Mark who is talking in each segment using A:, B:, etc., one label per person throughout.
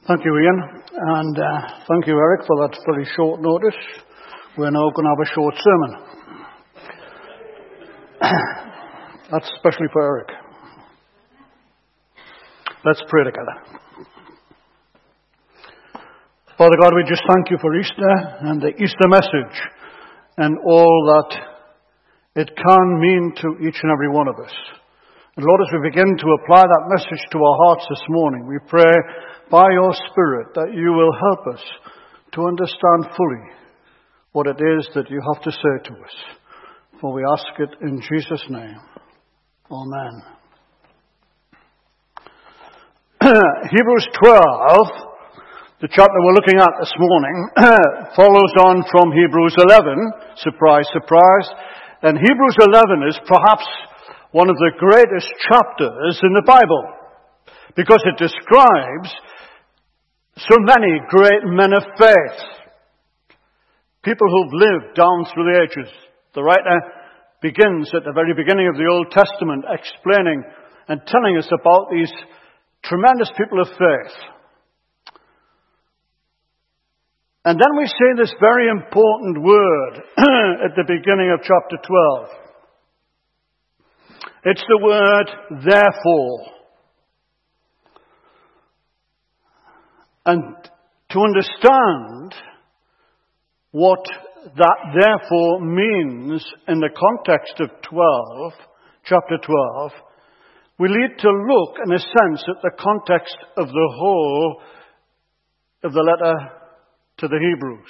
A: Thank you, Ian, and thank you, Eric, for that very short notice. We're now going to have a short sermon. That's especially for Eric. Let's pray together. Father God, we just thank you for Easter and the Easter message and all that it can mean to each and every one of us. And Lord, as we begin to apply that message to our hearts this morning, we pray by your Spirit that you will help us to understand fully what it is that you have to say to us. For we ask it in Jesus' name. Amen. Hebrews 12, the chapter we're looking at this morning, follows on from Hebrews 11. Surprise, surprise. And Hebrews 11 is perhaps one of the greatest chapters in the Bible, because it describes so many great men of faith, people who've lived down through the ages. The writer begins at the very beginning of the Old Testament explaining and telling us about these tremendous people of faith. And then we see this very important word at the beginning of chapter 12. It's the word, therefore. And to understand what that therefore means in the context of chapter 12, we need to look, in a sense, at the context of the whole of the letter to the Hebrews.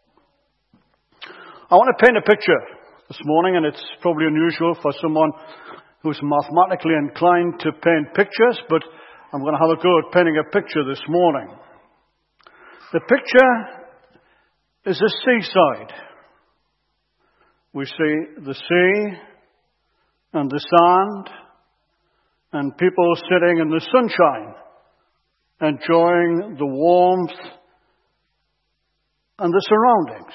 A: I want to paint a picture this morning, and it's probably unusual for someone who's mathematically inclined to paint pictures, but I'm going to have a go at painting a picture this morning. The picture is a seaside. We see the sea and the sand and people sitting in the sunshine, enjoying the warmth and the surroundings.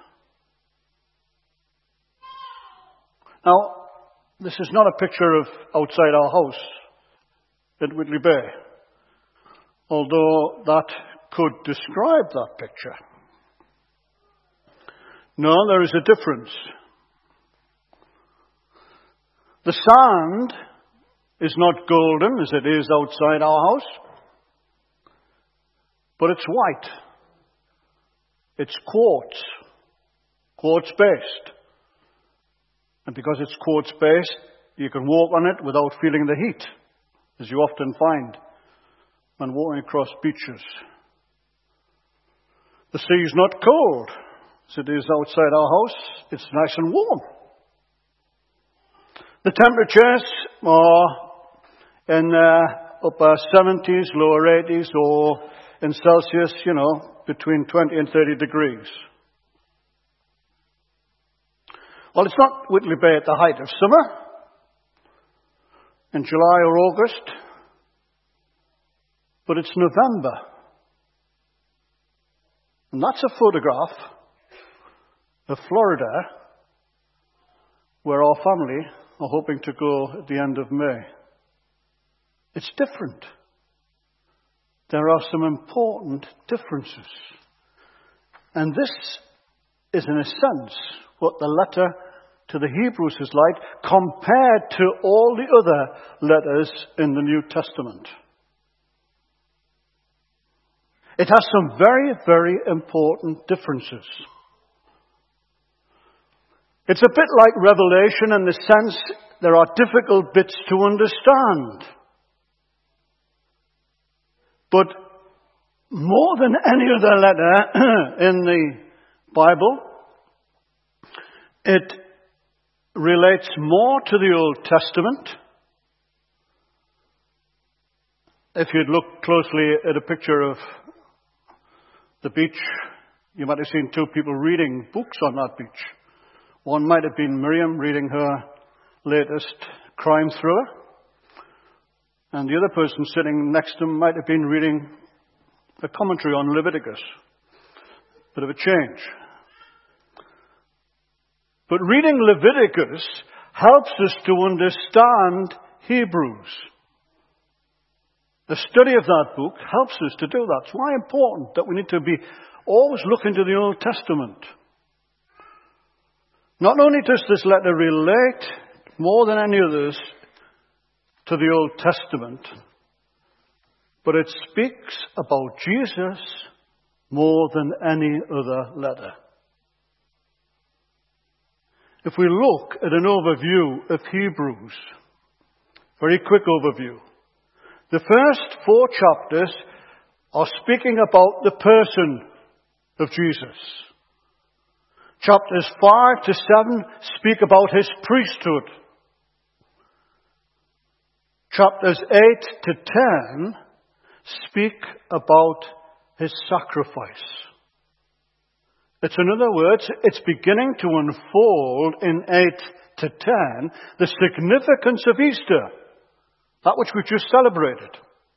A: Now, this is not a picture of outside our house at Whitley Bay, although that could describe that picture. No, there is a difference. The sand is not golden as it is outside our house, but it's white. It's quartz-based. And because it's quartz-based, you can walk on it without feeling the heat, as you often find when walking across beaches. The sea is not cold, as it is outside our house. It's nice and warm. The temperatures are in upper 70s, lower 80s, or in Celsius, between 20 and 30 degrees. Well, it's not Whitley Bay at the height of summer, in July or August, but it's November. And that's a photograph of Florida, where our family are hoping to go at the end of May. It's different. There are some important differences. And this is, in a sense, what the letter to the Hebrews is like compared to all the other letters in the New Testament. It has some very, very important differences. It's a bit like Revelation in the sense there are difficult bits to understand. But more than any other letter in the Bible, it relates more to the Old Testament. If you'd look closely at a picture of the beach, you might have seen two people reading books on that beach. One might have been Miriam reading her latest crime thriller, and the other person sitting next to him might have been reading a commentary on Leviticus. Bit of a change. But reading Leviticus helps us to understand Hebrews. The study of that book helps us to do that. It's why important that we need to be always looking to the Old Testament. Not only does this letter relate more than any others to the Old Testament, but it speaks about Jesus more than any other letter. If we look at an overview of Hebrews, very quick overview. The first 4 chapters are speaking about the person of Jesus. Chapters 5 to 7 speak about his priesthood. Chapters 8 to 10 speak about his sacrifice. In other words, it's beginning to unfold in 8 to 10 the significance of Easter, that which we just celebrated.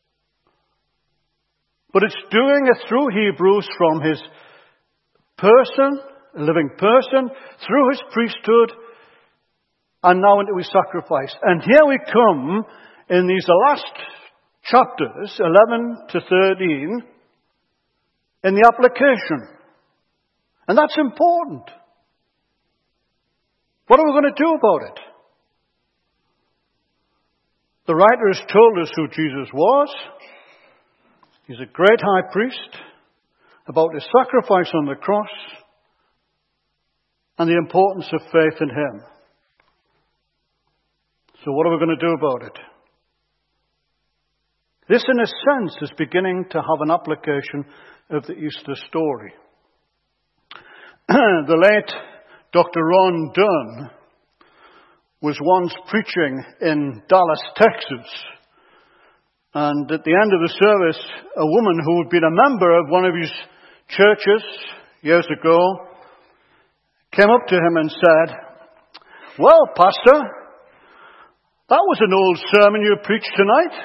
A: But it's doing it through Hebrews from his person, a living person, through his priesthood, and now into his sacrifice. And here we come in these last chapters, 11 to 13, in the application. And that's important. What are we going to do about it? The writer has told us who Jesus was. He's a great high priest, about his sacrifice on the cross, and the importance of faith in him. So what are we going to do about it? This, in a sense, is beginning to have an application of the Easter story. The late Dr. Ron Dunn was once preaching in Dallas, Texas. And at the end of the service, a woman who had been a member of one of his churches years ago came up to him and said, "Well, Pastor, that was an old sermon you preached tonight."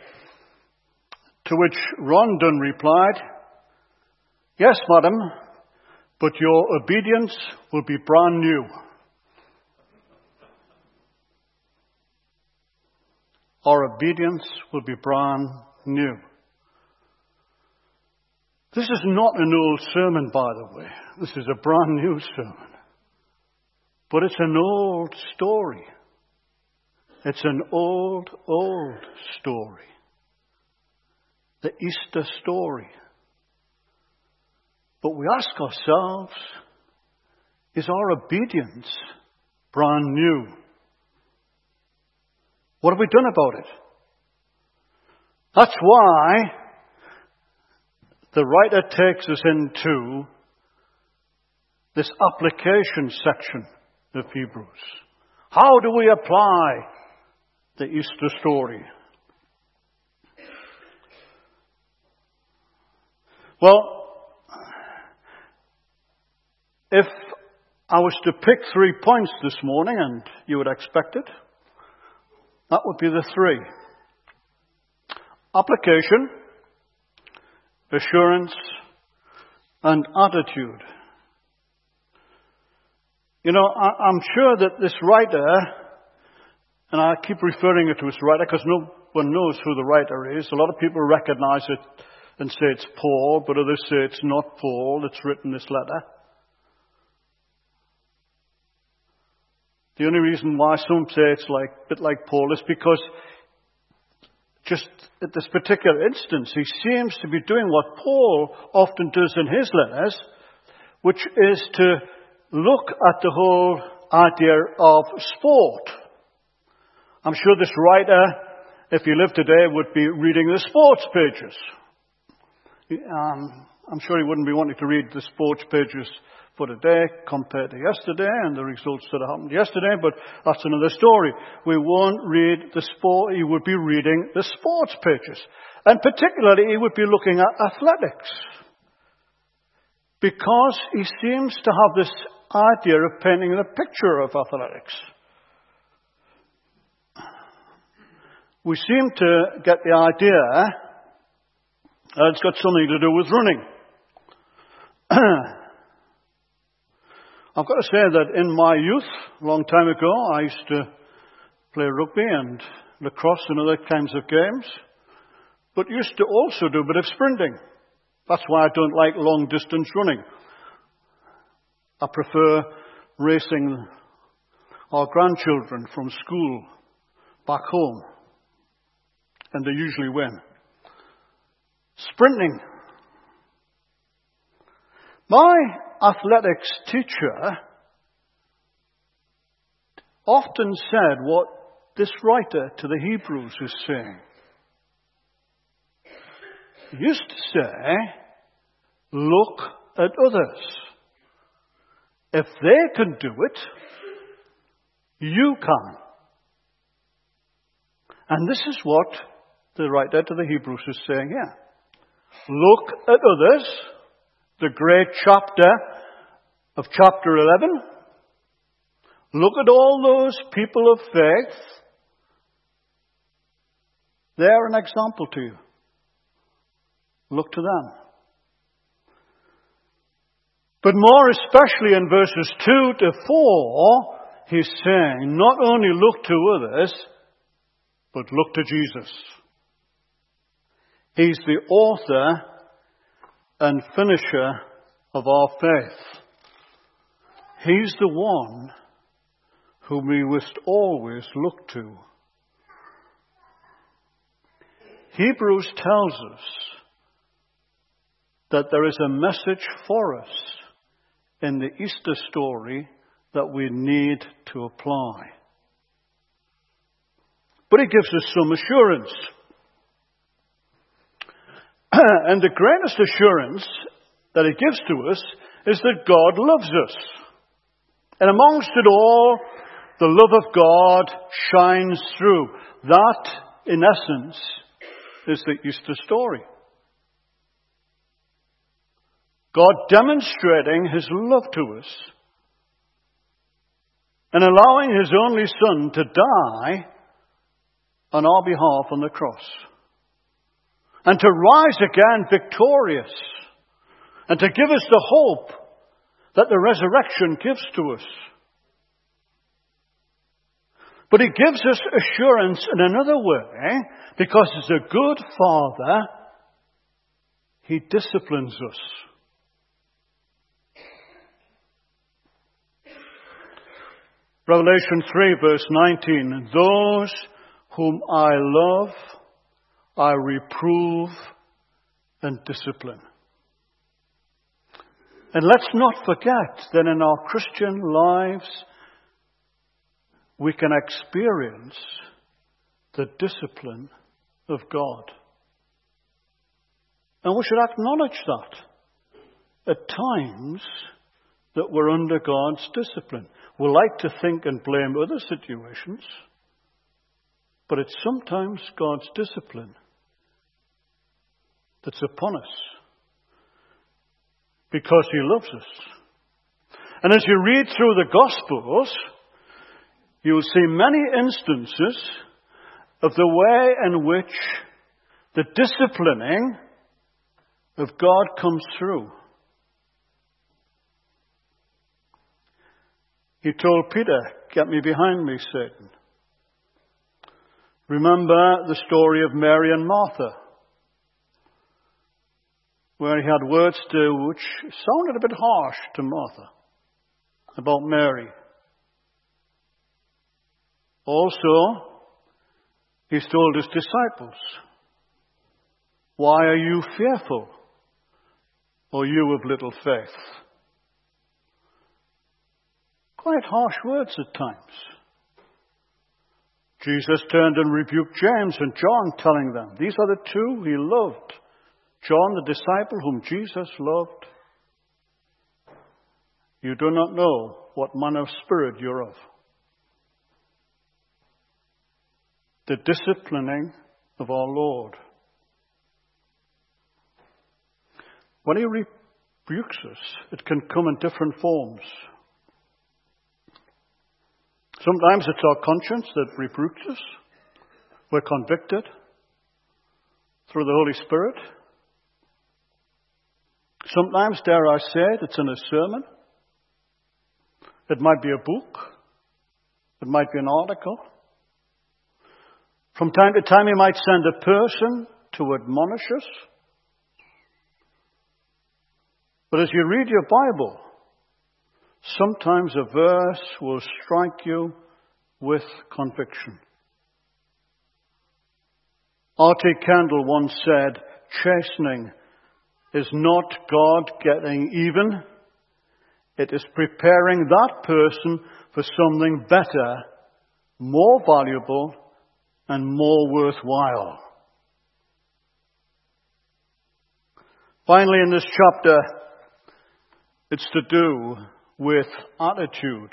A: To which Ron Dunn replied, "Yes, madam, but your obedience will be brand new." Our obedience will be brand new. This is not an old sermon, by the way. This is a brand new sermon. But it's an old story. It's an old story. The Easter story. But we ask ourselves, is our obedience brand new? What have we done about it? That's why the writer takes us into this application section of Hebrews. How do we apply the Easter story? Well, if I was to pick 3 points this morning, and you would expect it, that would be the 3. Application, assurance, and attitude. You know, I'm sure that this writer, and I keep referring to as writer because no one knows who the writer is. A lot of people recognize it and say it's Paul, but others say it's not Paul that's written this letter. The only reason why some say it's a bit like Paul is because just at this particular instance, he seems to be doing what Paul often does in his letters, which is to look at the whole idea of sport. I'm sure this writer, if he lived today, would be reading the sports pages. I'm sure he wouldn't be wanting to read the sports pages for today compared to yesterday and the results that happened yesterday, but that's another story. We won't read the sport. He would be reading the sports pages. And particularly, he would be looking at athletics. Because he seems to have this idea of painting a picture of athletics. We seem to get the idea that it's got something to do with running. I've got to say that in my youth, a long time ago, I used to play rugby and lacrosse and other kinds of games. but used to also do a bit of sprinting. That's why I don't like long distance running. I prefer racing our grandchildren from school back home. And they usually win. Sprinting. My athletics teacher often said what this writer to the Hebrews is saying. He used to say, look at others. If they can do it, you can. And this is what the writer to the Hebrews is saying here. Look at others, the great chapter of chapter 11. Look at all those people of faith. They're an example to you. Look to them. But more especially in verses 2 to 4, he's saying, not only look to others, but look to Jesus. He's the author and finisher of our faith. He's the one whom we must always look to. Hebrews tells us that there is a message for us in the Easter story that we need to apply. But he gives us some assurance. And the greatest assurance that he gives to us is that God loves us. And amongst it all, the love of God shines through. That, in essence, is the Easter story. God demonstrating his love to us and allowing his only Son to die on our behalf on the cross. And to rise again victorious. And to give us the hope that the resurrection gives to us. But he gives us assurance in another way, because as a good Father, he disciplines us. Revelation 3 verse 19, those whom I love, I reprove and discipline. And let's not forget that in our Christian lives, we can experience the discipline of God. And we should acknowledge that at times that we're under God's discipline. We like to think and blame other situations, but it's sometimes God's discipline that's upon us because he loves us. And as you read through the Gospels, you will see many instances of the way in which the disciplining of God comes through. He told Peter, "Get me behind me, Satan." Remember the story of Mary and Martha, where he had words which sounded a bit harsh to Martha about Mary. Also, he's told his disciples, "Why are you fearful, O you of little faith?" Quite harsh words at times. Jesus turned and rebuked James and John, telling them, these are the two he loved. John, the disciple whom Jesus loved. You do not know what manner of spirit you're of. The disciplining of our Lord. When he rebukes us, it can come in different forms. Sometimes it's our conscience that rebukes us. We're convicted through the Holy Spirit. Sometimes, dare I say it, it's in a sermon. It might be a book. It might be an article. From time to time, he might send a person to admonish us. But as you read your Bible, sometimes a verse will strike you with conviction. R.T. Kendall once said, chastening is not God getting even. It is preparing that person for something better, more valuable, and more worthwhile. Finally, in this chapter, it's to do with attitude.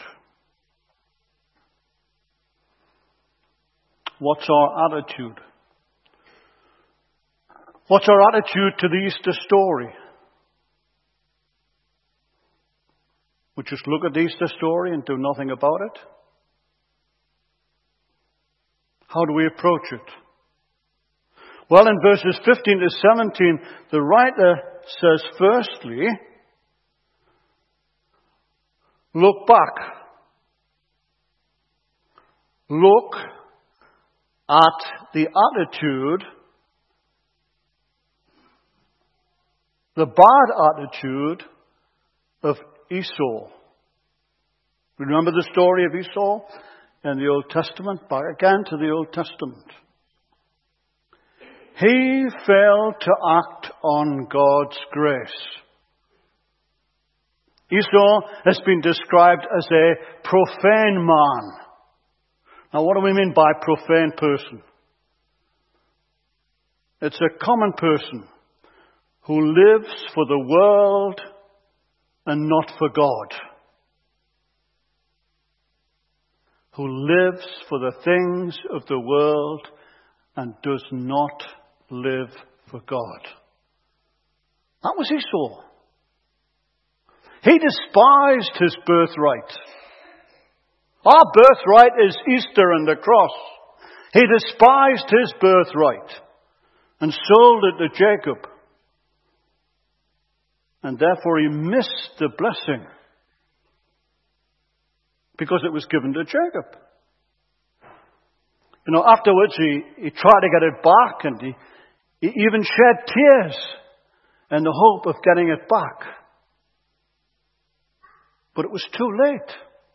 A: What's our attitude? What's our attitude to the Easter story? We just look at the Easter story and do nothing about it? How do we approach it? Well, in verses 15 to 17, the writer says, firstly, look back. Look at the attitude, the bad attitude of Esau. Remember the story of Esau in the Old Testament? Back again to the Old Testament. He failed to act on God's grace. Esau has been described as a profane man. Now, what do we mean by profane person? It's a common person who lives for the world and not for God. Who lives for the things of the world and does not live for God. That was Esau. He despised his birthright. Our birthright is Easter and the cross. He despised his birthright and sold it to Jacob. And therefore he missed the blessing because it was given to Jacob. You know, afterwards he tried to get it back, and he even shed tears in the hope of getting it back. But it was too late.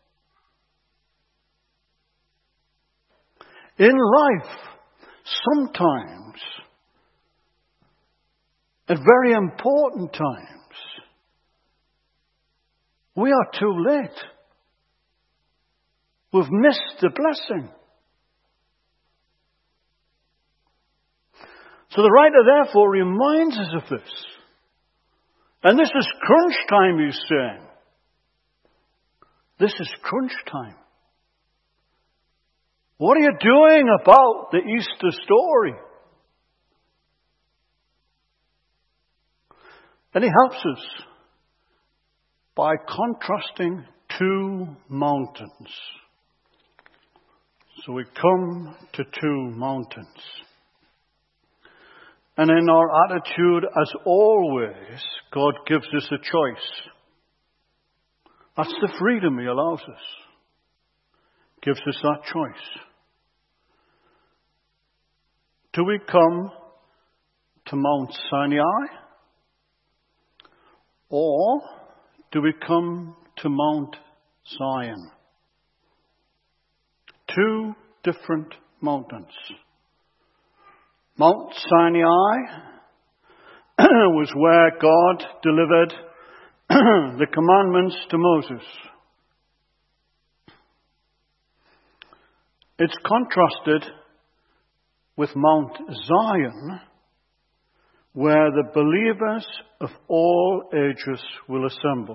A: In life, sometimes, at very important times, we are too late. We've missed the blessing. So the writer therefore reminds us of this. And this is crunch time, he's saying. This is crunch time. What are you doing about the Easter story? And he helps us by contrasting two mountains. So we come to two mountains. And in our attitude, as always, God gives us a choice. That's the freedom he allows us. Gives us that choice. Do we come to Mount Sinai? Or do we come to Mount Zion? Two different mountains. Mount Sinai was where God delivered the commandments to Moses. It's contrasted with Mount Zion, where the believers of all ages will assemble.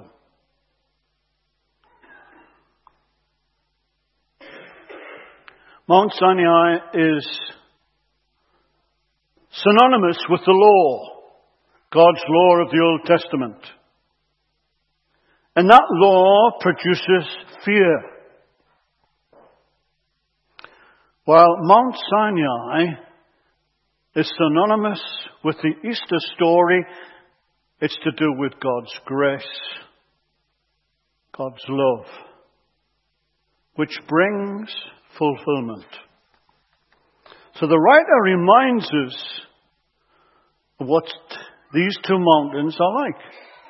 A: Mount Sinai is synonymous with the law, God's law of the Old Testament. And that law produces fear. While Mount Sinai is synonymous with the Easter story, it's to do with God's grace, God's love, which brings fulfillment. So the writer reminds us what these two mountains are like.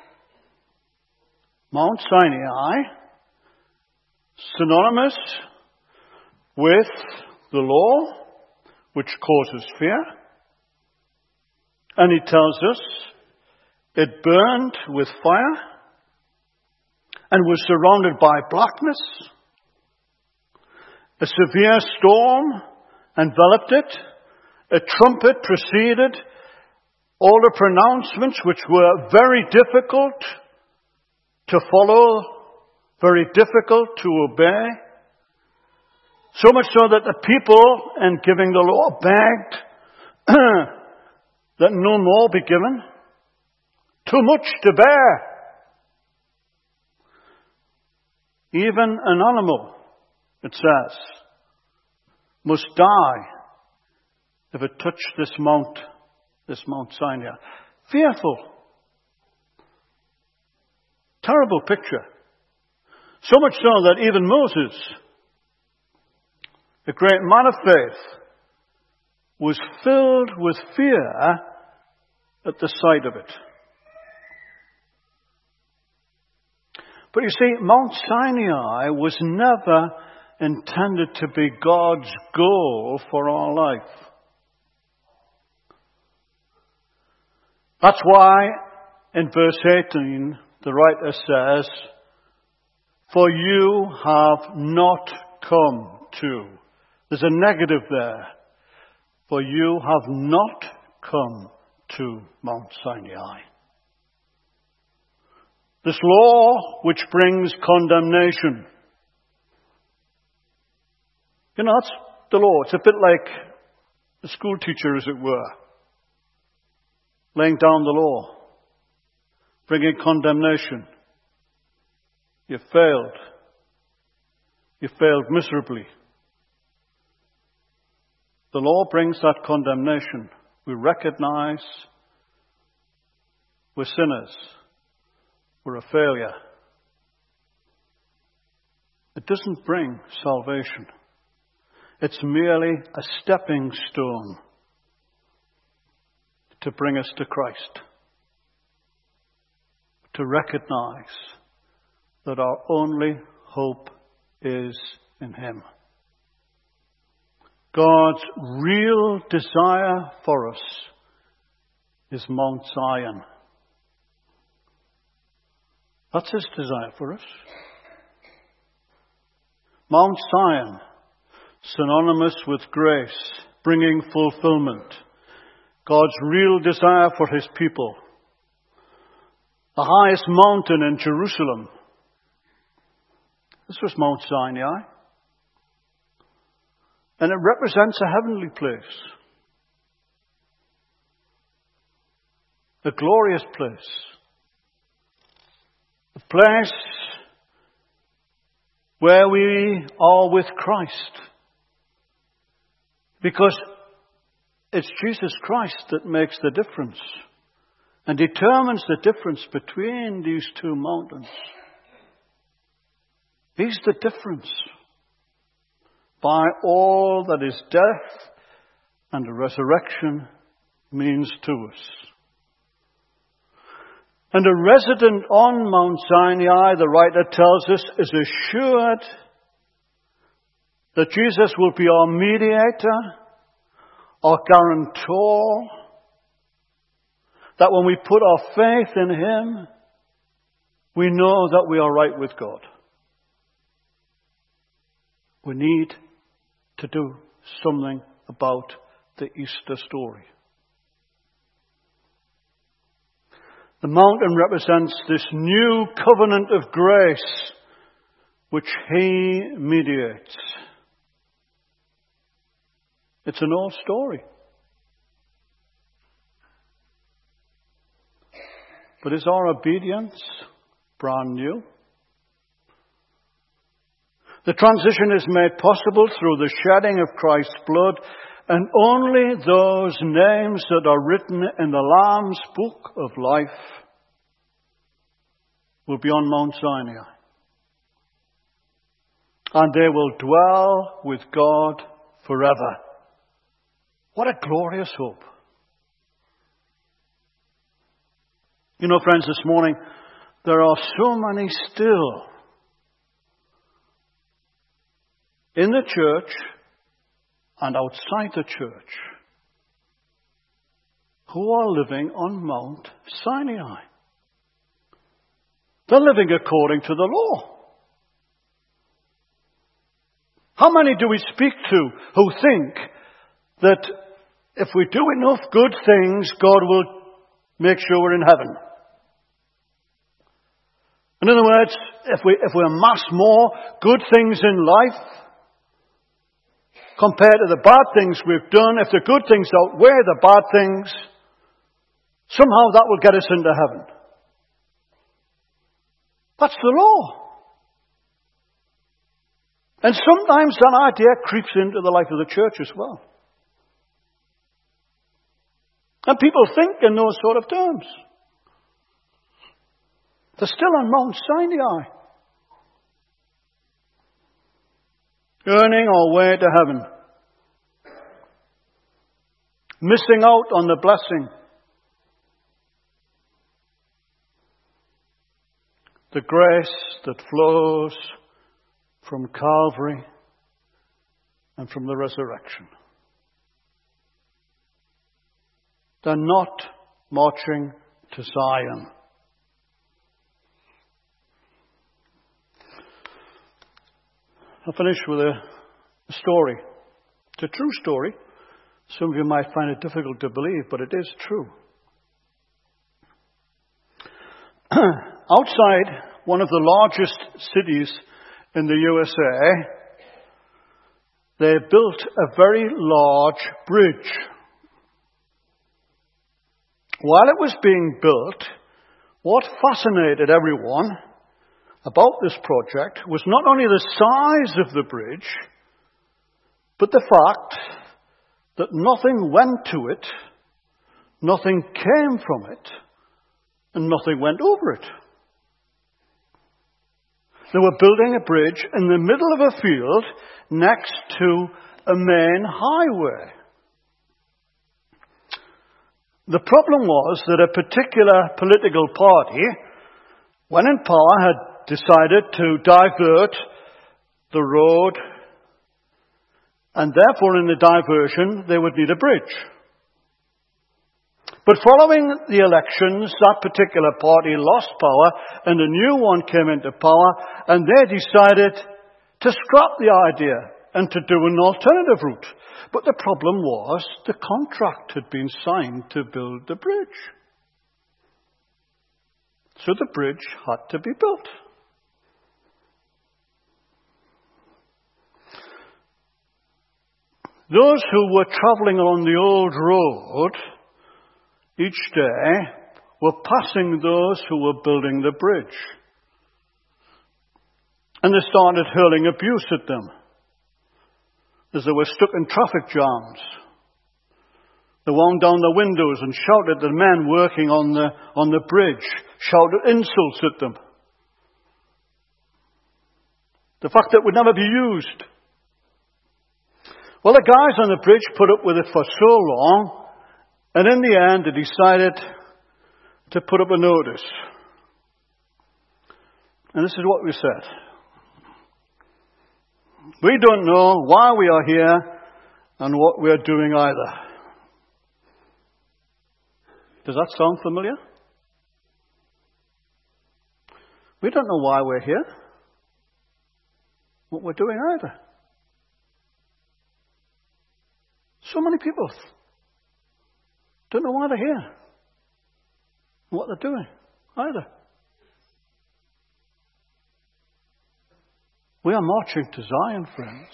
A: Mount Sinai, synonymous with the law, which causes fear. And he tells us it burned with fire and was surrounded by blackness. A severe storm enveloped it. A trumpet preceded all the pronouncements, which were very difficult to follow, very difficult to obey. So much so that the people, in giving the law, begged that no more be given. Too much to bear. Even an animal, it says, must die if it touched this Mount Sinai. Fearful. Terrible picture. So much so that even Moses, the great man of faith, was filled with fear at the sight of it. But you see, Mount Sinai was never intended to be God's goal for our life. That's why in verse 18 the writer says, "For you have not come to." There's a negative there. For you have not come to Mount Sinai. This law which brings condemnation. You know, that's the law. It's a bit like the school teacher, as it were, laying down the law, bringing condemnation. You failed. You failed miserably. The law brings that condemnation. We recognize we're sinners. We're a failure. It doesn't bring salvation. It's merely a stepping stone to bring us to Christ. To recognize that our only hope is in Him. God's real desire for us is Mount Zion. That's His desire for us. Mount Zion, synonymous with grace, bringing fulfillment. God's real desire for His people. The highest mountain in Jerusalem. This was Mount Sinai. And it represents a heavenly place. A glorious place. A place where we are with Christ. Because it's Jesus Christ that makes the difference and determines the difference between these two mountains. He's the difference by all that His death and the resurrection means to us. And a resident on Mount Sinai, the writer tells us, is assured that Jesus will be our mediator, our guarantor, that when we put our faith in Him, we know that we are right with God. We need to do something about the Easter story. The mountain represents this new covenant of grace which He mediates. It's an old story. But is our obedience brand new? The transition is made possible through the shedding of Christ's blood, and only those names that are written in the Lamb's book of life will be on Mount Sinai. And they will dwell with God forever. What a glorious hope. You know, friends, this morning, there are so many still in the church and outside the church who are living on Mount Sinai. They're living according to the law. How many do we speak to who think that if we do enough good things, God will make sure we're in heaven? In other words, if we amass more good things in life compared to the bad things we've done, if the good things outweigh the bad things, somehow that will get us into heaven. That's the law. And sometimes that idea creeps into the life of the church as well. And people think in those sort of terms. They're still on Mount Sinai, earning our way to heaven, missing out on the blessing, the grace that flows from Calvary and from the resurrection. They're not marching to Zion. I'll finish with a story. It's a true story. Some of you might find it difficult to believe, but it is true. Outside one of the largest cities in the USA, they built a very large bridge. While it was being built, what fascinated everyone about this project was not only the size of the bridge, but the fact that nothing went to it, nothing came from it, and nothing went over it. They were building a bridge in the middle of a field next to a main highway. The problem was that a particular political party, when in power, had decided to divert the road, and therefore in the diversion they would need a bridge. But following the elections, that particular party lost power and a new one came into power, and they decided to scrap the idea and to do an alternative route. But the problem was the contract had been signed to build the bridge. So the bridge had to be built. Those who were travelling on the old road each day were passing those who were building the bridge. And they started hurling abuse at them as they were stuck in traffic jams. They wound down the windows and shouted at the men working on the bridge, shouted insults at them. The fact that it would never be used. Well, the guys on the bridge put up with it for so long, and in the end they decided to put up a notice. And this is what we said. We don't know why we are here and what we are doing either. Does that sound familiar? We don't know why we're here, what we're doing either. So many people don't know why they're here, what they're doing either. We are marching to Zion, friends.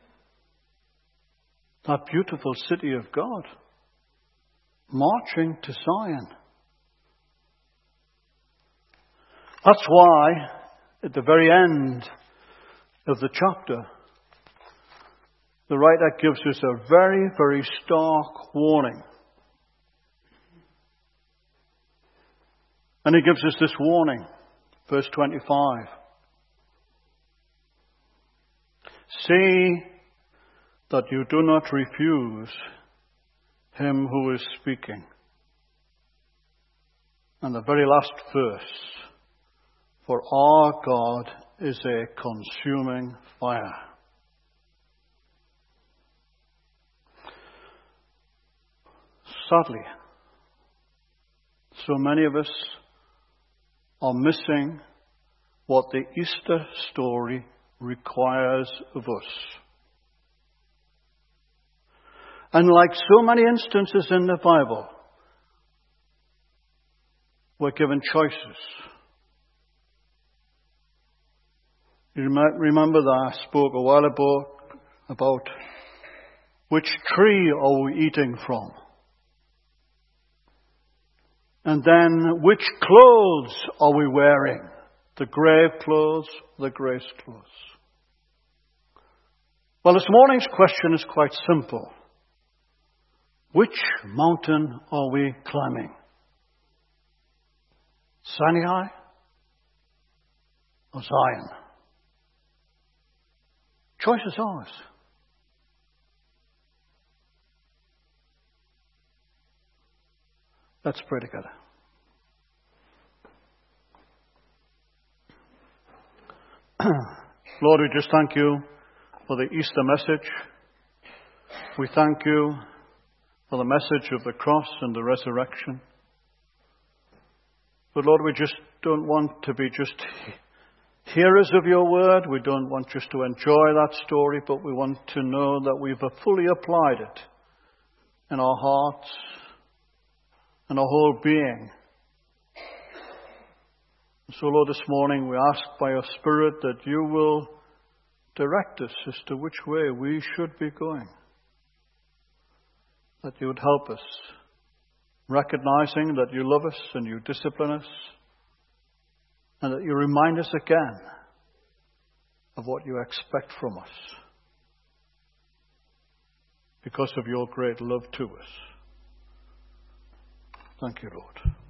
A: That beautiful city of God. Marching to Zion. That's why, at the very end of the chapter, the writer gives us a very, very stark warning. And he gives us this warning, verse 25. See that you do not refuse him who is speaking. And the very last verse, for our God is a consuming fire. Sadly, so many of us are missing what the Easter story requires of us. And like so many instances in the Bible, we're given choices. You might remember that I spoke a while ago about which tree are we eating from? And then which clothes are we wearing? The grave clothes, the grace clothes. Well, this morning's question is quite simple. Which mountain are we climbing? Sinai or Zion? Choice is ours. Let's pray together. Lord, we just thank you for the Easter message. We thank you for the message of the cross and the resurrection. But Lord, we just don't want to be just hearers of your word. We don't want just to enjoy that story, but we want to know that we've fully applied it in our hearts and our whole being. So, Lord, this morning we ask by your Spirit that you will direct us as to which way we should be going. That you would help us, recognizing that you love us and you discipline us, and that you remind us again of what you expect from us because of your great love to us. Thank you, Lord.